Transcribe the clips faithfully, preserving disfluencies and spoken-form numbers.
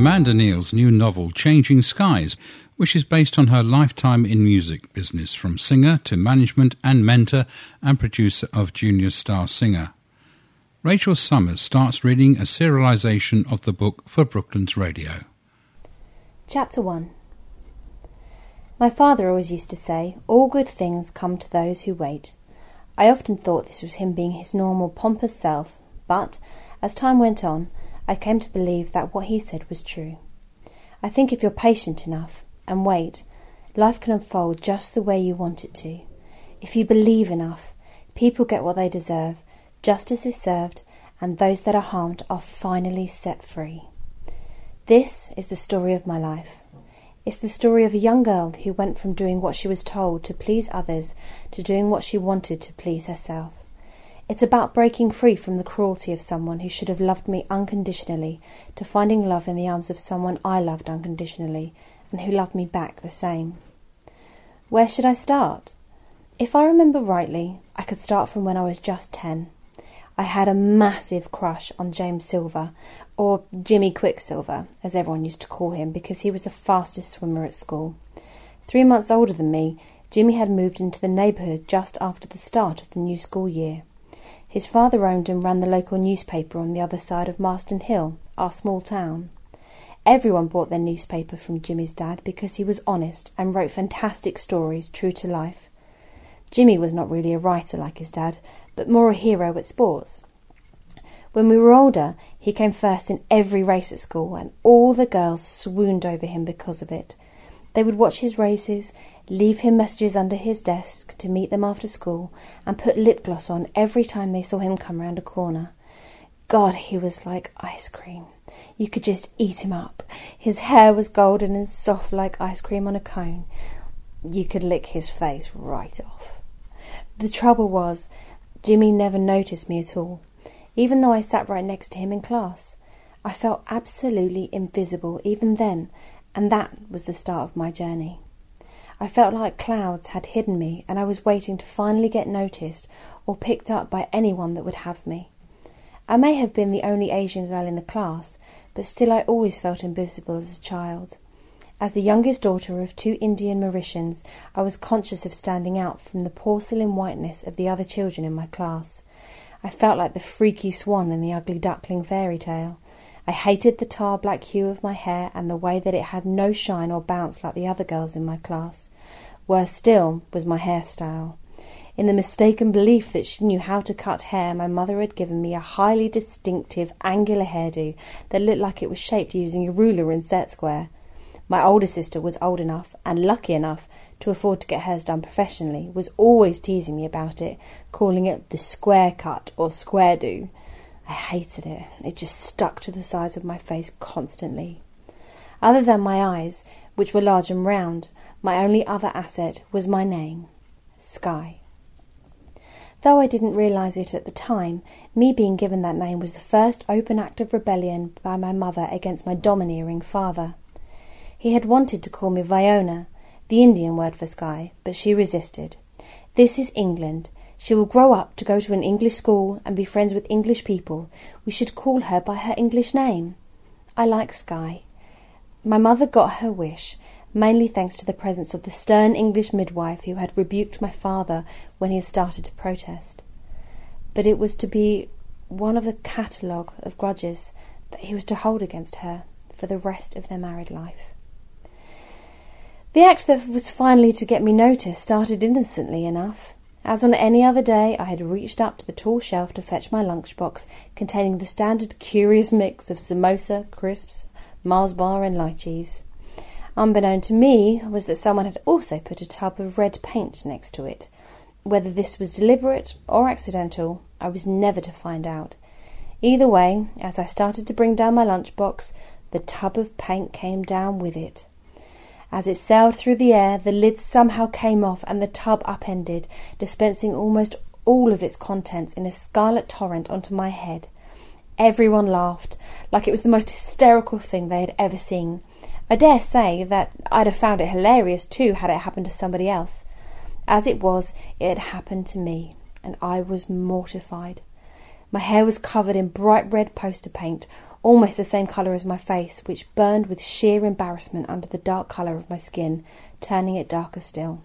Amanda Neal's new novel, Changing Skies, which is based on her lifetime in music business, from singer to management and mentor and producer of Junior Star Singer. Rachel Summers starts reading a serialisation of the book for Brooklands Radio. Chapter one. My father always used to say, all good things come to those who wait. I often thought this was him being his normal pompous self, but, as time went on, I came to believe that what he said was true. I think if you're patient enough and wait, life can unfold just the way you want it to. If you believe enough, people get what they deserve, justice is served, and those that are harmed are finally set free. This is the story of my life. It's the story of a young girl who went from doing what she was told to please others to doing what she wanted to please herself. It's about breaking free from the cruelty of someone who should have loved me unconditionally to finding love in the arms of someone I loved unconditionally and who loved me back the same. Where should I start? If I remember rightly, I could start from when I was just ten. I had a massive crush on James Silver, or Jimmy Quicksilver, as everyone used to call him, because he was the fastest swimmer at school. Three months older than me, Jimmy had moved into the neighbourhood just after the start of the new school year. His father owned and ran the local newspaper on the other side of Marston Hill, our small town. Everyone bought their newspaper from Jimmy's dad because he was honest and wrote fantastic stories true to life. Jimmy was not really a writer like his dad, but more a hero at sports. When we were older, he came first in every race at school, and all the girls swooned over him because of it. They would watch his races, leave him messages under his desk to meet them after school, and put lip gloss on every time they saw him come round a corner. God, he was like ice cream. You could just eat him up. His hair was golden and soft like ice cream on a cone. You could lick his face right off. The trouble was, Jimmy never noticed me at all, even though I sat right next to him in class. I felt absolutely invisible even then, and that was the start of my journey. I felt like clouds had hidden me, and I was waiting to finally get noticed or picked up by anyone that would have me. I may have been the only Asian girl in the class, but still I always felt invisible as a child. As the youngest daughter of two Indian Mauritians, I was conscious of standing out from the porcelain whiteness of the other children in my class. I felt like the freaky swan in the ugly duckling fairy tale. I hated the tar black hue of my hair and the way that it had no shine or bounce like the other girls in my class. Worse still was my hairstyle. In the mistaken belief that she knew how to cut hair, my mother had given me a highly distinctive angular hairdo that looked like it was shaped using a ruler and set square. My older sister was old enough and lucky enough to afford to get hers done professionally, was always teasing me about it, calling it the square cut or square do. I hated it. It just stuck to the sides of my face constantly. Other than my eyes, which were large and round, my only other asset was my name, Sky. Though I didn't realise it at the time, me being given that name was the first open act of rebellion by my mother against my domineering father. He had wanted to call me Viona, the Indian word for sky, but she resisted. This is England. She will grow up to go to an English school and be friends with English people. We should call her by her English name. I like Sky. My mother got her wish, mainly thanks to the presence of the stern English midwife who had rebuked my father when he had started to protest. But it was to be one of the catalogue of grudges that he was to hold against her for the rest of their married life. The act that was finally to get me noticed started innocently enough. As on any other day, I had reached up to the tall shelf to fetch my lunchbox containing the standard curious mix of samosa, crisps, Mars bar and lychees. Unbeknown to me was that someone had also put a tub of red paint next to it. Whether this was deliberate or accidental, I was never to find out. Either way, as I started to bring down my lunchbox, the tub of paint came down with it. As it sailed through the air, the lid somehow came off and the tub upended, dispensing almost all of its contents in a scarlet torrent onto my head. Everyone laughed, like it was the most hysterical thing they had ever seen. I dare say that I'd have found it hilarious too had it happened to somebody else. As it was, it had happened to me, and I was mortified. My hair was covered in bright red poster paint, almost the same colour as my face, which burned with sheer embarrassment under the dark colour of my skin, turning it darker still.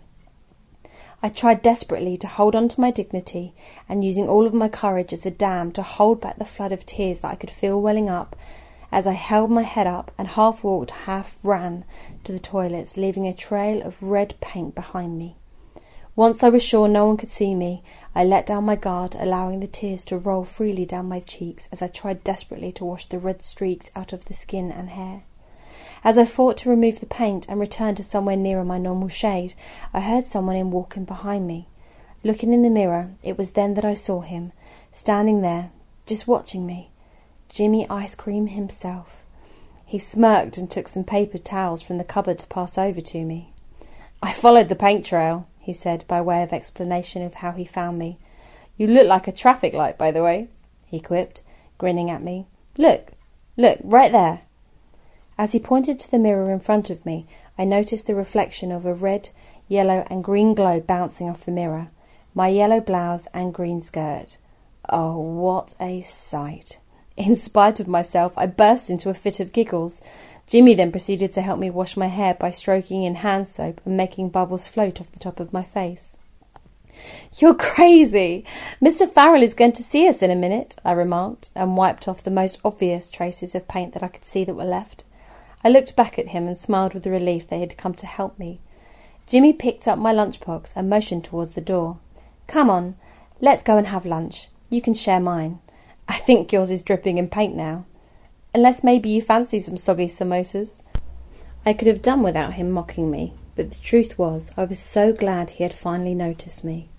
I tried desperately to hold on to my dignity, and using all of my courage as a dam to hold back the flood of tears that I could feel welling up, as I held my head up and half walked, half ran to the toilets, leaving a trail of red paint behind me. Once I was sure no one could see me, I let down my guard, allowing the tears to roll freely down my cheeks as I tried desperately to wash the red streaks out of the skin and hair. As I fought to remove the paint and return to somewhere nearer my normal shade, I heard someone in walking behind me. Looking in the mirror, it was then that I saw him, standing there, just watching me. Jimmy Ice Cream himself. He smirked and took some paper towels from the cupboard to pass over to me. "I followed the paint trail," he said, by way of explanation of how he found me. "You look like a traffic light, by the way," he quipped, grinning at me. "Look, look, right there." As he pointed to the mirror in front of me, I noticed the reflection of a red, yellow and green glow bouncing off the mirror, my yellow blouse and green skirt. Oh, what a sight! In spite of myself, I burst into a fit of giggles. Jimmy then proceeded to help me wash my hair by stroking in hand soap and making bubbles float off the top of my face. "You're crazy! Mister Farrell is going to see us in a minute," I remarked, and wiped off the most obvious traces of paint that I could see that were left. I looked back at him and smiled with relief that he had come to help me. Jimmy picked up my lunchbox and motioned towards the door. "Come on, let's go and have lunch. You can share mine. I think yours is dripping in paint now. Unless maybe you fancy some soggy samosas." I could have done without him mocking me, but the truth was I was so glad he had finally noticed me.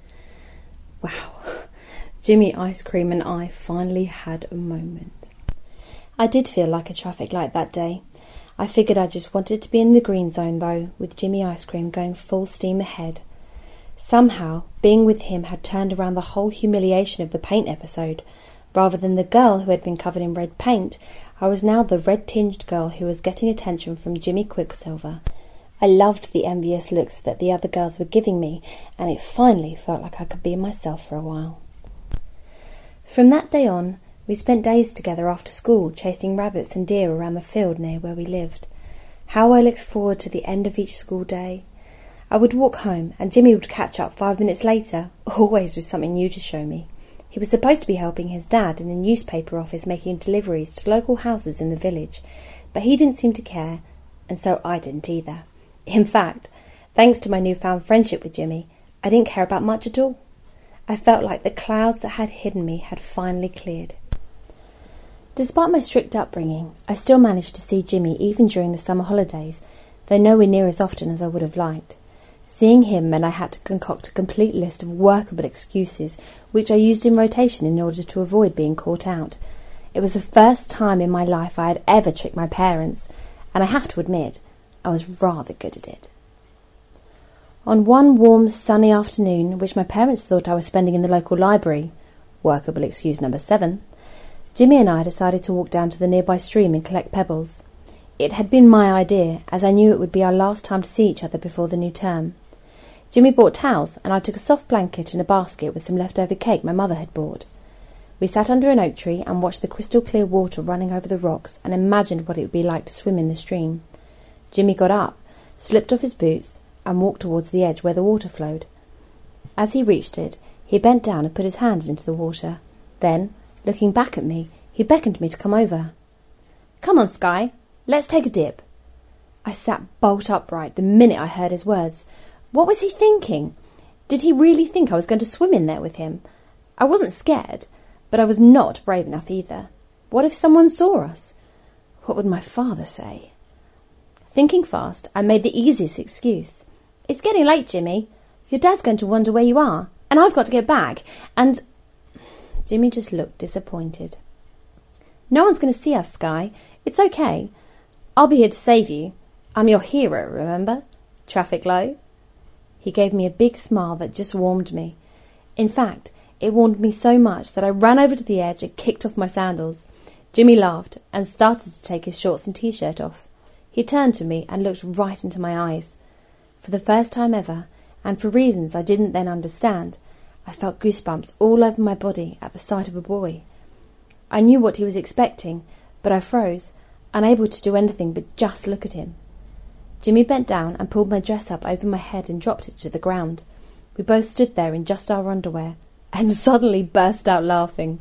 Wow, Jimmy Ice Cream and I finally had a moment. I did feel like a traffic light that day. I figured I just wanted to be in the green zone, though, with Jimmy Ice Cream going full steam ahead. Somehow, being with him had turned around the whole humiliation of the paint episode. Rather than the girl who had been covered in red paint, I was now the red-tinged girl who was getting attention from Jimmy Quicksilver. I loved the envious looks that the other girls were giving me, and it finally felt like I could be myself for a while. From that day on, we spent days together after school chasing rabbits and deer around the field near where we lived. How I looked forward to the end of each school day. I would walk home, and Jimmy would catch up five minutes later, always with something new to show me. He was supposed to be helping his dad in the newspaper office making deliveries to local houses in the village, but he didn't seem to care, and so I didn't either. In fact, thanks to my newfound friendship with Jimmy, I didn't care about much at all. I felt like the clouds that had hidden me had finally cleared. Despite my strict upbringing, I still managed to see Jimmy even during the summer holidays, though nowhere near as often as I would have liked. Seeing him meant I had to concoct a complete list of workable excuses, which I used in rotation in order to avoid being caught out. It was the first time in my life I had ever tricked my parents, and I have to admit, I was rather good at it. On one warm, sunny afternoon, which my parents thought I was spending in the local library, workable excuse number seven, Jimmy and I decided to walk down to the nearby stream and collect pebbles. It had been my idea, as I knew it would be our last time to see each other before the new term. Jimmy bought towels, and I took a soft blanket and a basket with some leftover cake my mother had bought. We sat under an oak tree and watched the crystal-clear water running over the rocks and imagined what it would be like to swim in the stream. Jimmy got up, slipped off his boots, and walked towards the edge where the water flowed. As he reached it, he bent down and put his hand into the water. Then, looking back at me, he beckoned me to come over. "Come on, Skye. Let's take a dip." I sat bolt upright the minute I heard his words. What was he thinking? Did he really think I was going to swim in there with him? I wasn't scared, but I was not brave enough either. What if someone saw us? What would my father say? Thinking fast, I made the easiest excuse. "It's getting late, Jimmy. Your dad's going to wonder where you are, and I've got to get back, and—" Jimmy just looked disappointed. "No one's going to see us, Skye. It's okay. I'll be here to save you. I'm your hero, remember? Traffic light." He gave me a big smile that just warmed me. In fact, it warmed me so much that I ran over to the edge and kicked off my sandals. Jimmy laughed and started to take his shorts and t-shirt off. He turned to me and looked right into my eyes. For the first time ever, and for reasons I didn't then understand, I felt goosebumps all over my body at the sight of a boy. I knew what he was expecting, but I froze, unable to do anything but just look at him. Jimmy bent down and pulled my dress up over my head and dropped it to the ground. We both stood there in just our underwear, and suddenly burst out laughing.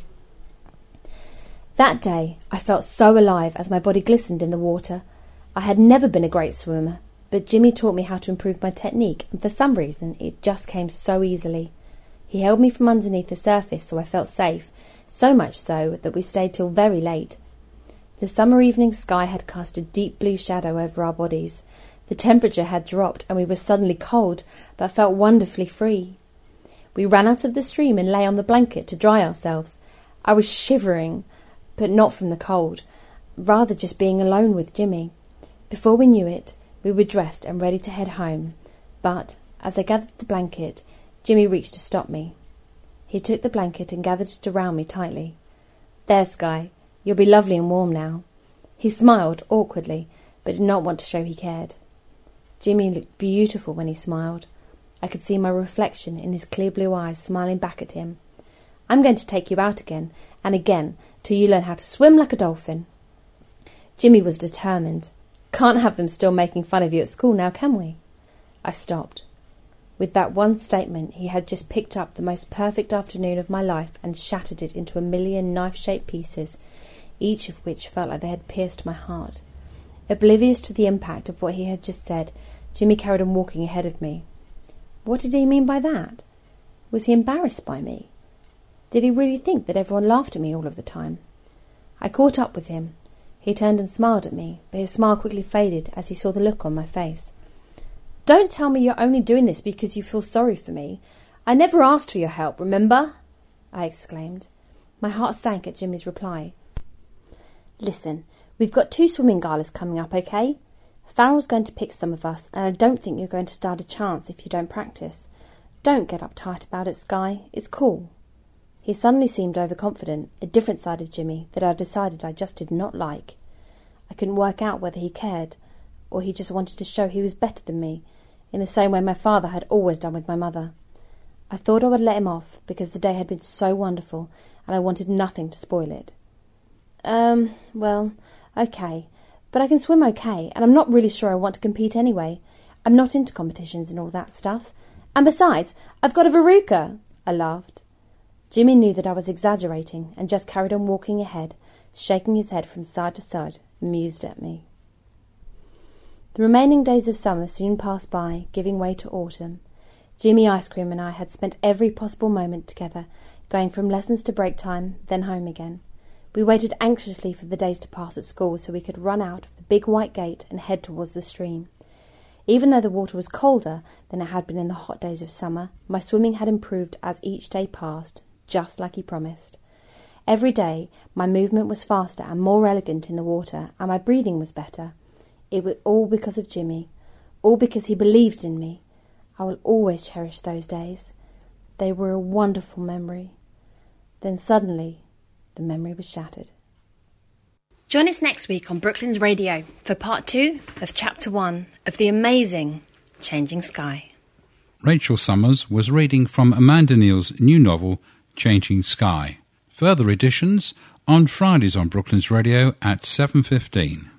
That day I felt so alive as my body glistened in the water. I had never been a great swimmer, but Jimmy taught me how to improve my technique, and for some reason it just came so easily. He held me from underneath the surface so I felt safe, so much so that we stayed till very late. The summer evening sky had cast a deep blue shadow over our bodies. The temperature had dropped and we were suddenly cold, but felt wonderfully free. We ran out of the stream and lay on the blanket to dry ourselves. I was shivering, but not from the cold, rather just being alone with Jimmy. Before we knew it, we were dressed and ready to head home, but, as I gathered the blanket, Jimmy reached to stop me. He took the blanket and gathered it around me tightly. "There, Sky, you'll be lovely and warm now." He smiled awkwardly, but did not want to show he cared. Jimmy looked beautiful when he smiled. I could see my reflection in his clear blue eyes smiling back at him. "I'm going to take you out again, and again, till you learn how to swim like a dolphin." Jimmy was determined. "Can't have them still making fun of you at school now, can we?" I stopped. With that one statement, he had just picked up the most perfect afternoon of my life and shattered it into a million knife-shaped pieces, each of which felt like they had pierced my heart. Oblivious to the impact of what he had just said, Jimmy carried on walking ahead of me. What did he mean by that? Was he embarrassed by me? Did he really think that everyone laughed at me all of the time? I caught up with him. He turned and smiled at me, but his smile quickly faded as he saw the look on my face. "Don't tell me you're only doing this because you feel sorry for me. I never asked for your help, remember?" I exclaimed. My heart sank at Jimmy's reply. "Listen, we've got two swimming galas coming up, okay? Farrell's going to pick some of us, and I don't think you're going to stand a chance if you don't practice. Don't get uptight about it, Sky. It's cool." He suddenly seemed overconfident, a different side of Jimmy that I decided I just did not like. I couldn't work out whether he cared, or he just wanted to show he was better than me, in the same way my father had always done with my mother. I thought I would let him off, because the day had been so wonderful, and I wanted nothing to spoil it. Um, well, okay, but I can swim okay, and I'm not really sure I want to compete anyway. I'm not into competitions and all that stuff. And besides, I've got a verruca." I laughed. Jimmy knew that I was exaggerating and just carried on walking ahead, shaking his head from side to side, amused at me. The remaining days of summer soon passed by, giving way to autumn. Jimmy Ice Cream and I had spent every possible moment together, going from lessons to break time, then home again. We waited anxiously for the days to pass at school so we could run out of the big white gate and head towards the stream. Even though the water was colder than it had been in the hot days of summer, my swimming had improved as each day passed, just like he promised. Every day my movement was faster and more elegant in the water, and my breathing was better. It was all because of Jimmy, all because he believed in me. I will always cherish those days. They were a wonderful memory. Then suddenly, the memory was shattered. Join us next week on Brooklands Radio for part two of chapter one of the amazing Changing Sky. Rachel Summers was reading from Amanda Neal's new novel, Changing Sky. Further editions on Fridays on Brooklands Radio at seven fifteen.